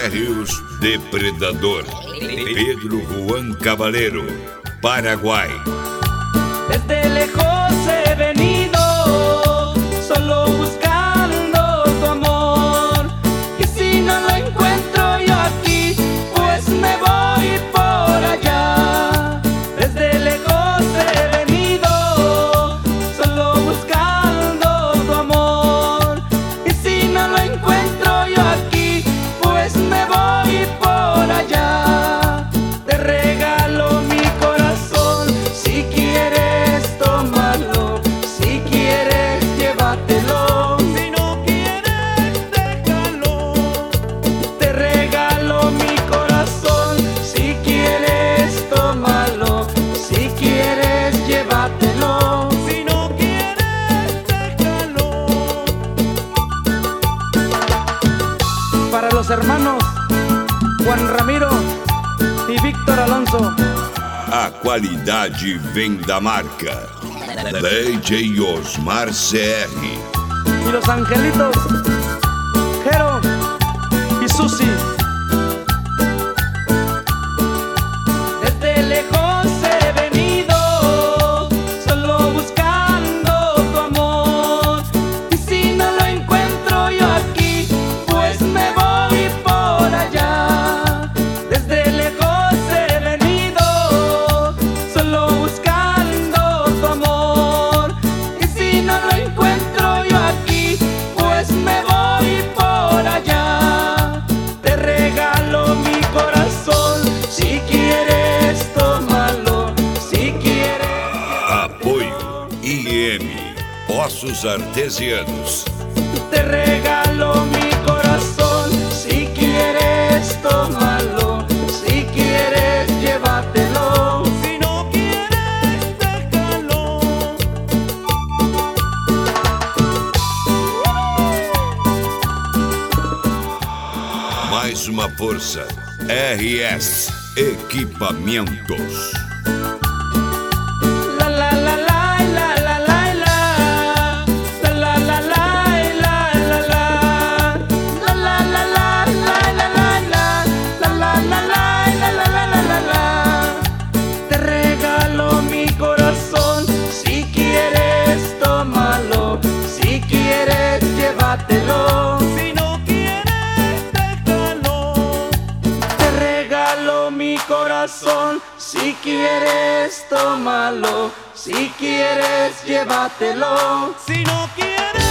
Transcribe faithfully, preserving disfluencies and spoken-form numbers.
Tibérios Depredador, Pedro Juan Caballero, Paraguay. Desde lejos he venido, solo buscando tu amor. Y si no lo encuentro yo aquí, pues me voy por allá. Desde lejos he venido, solo buscando tu amor. Y si no lo encuentro yo aquí, pues me voy por allá. Te regalo mi corazón, si quieres tómalo, si quieres llévatelo, si no quieres déjalo. Te regalo mi corazón, si quieres tómalo, si quieres llévatelo, si no quieres déjalo. Para los hermanos Juan Ramiro e Victor Alonso. A qualidade vem da marca D J Osmar C R. Y los angelitos Jero y Susi. Desde lejos he venido, solo buscando tu amor. Y si no lo encuentro yo aquí, pues me voy por allá. Desde lejos he venido, solo buscando tu amor. Y si no lo encuentro yo aquí, pues me voy por allá. Te regalo mi corazón, si quieres tómalo, si quieres. Apoio I M Ossos Artesianos. Te regalo mi corazón, si quieres tómalo, si quieres llévatelo, si no quieres déjalo. Mais uma força. R S Equipamentos. La la la la la la la la. La la la la la la la. La la la la la la la la. La la la la la la la la la la. Te regalo mi corazón, si quieres tómalo, si quieres llévatelo, si no quieres déjalo. Te regalo mi corazón, si quieres tómalo, si quieres llévatelo, si no quieres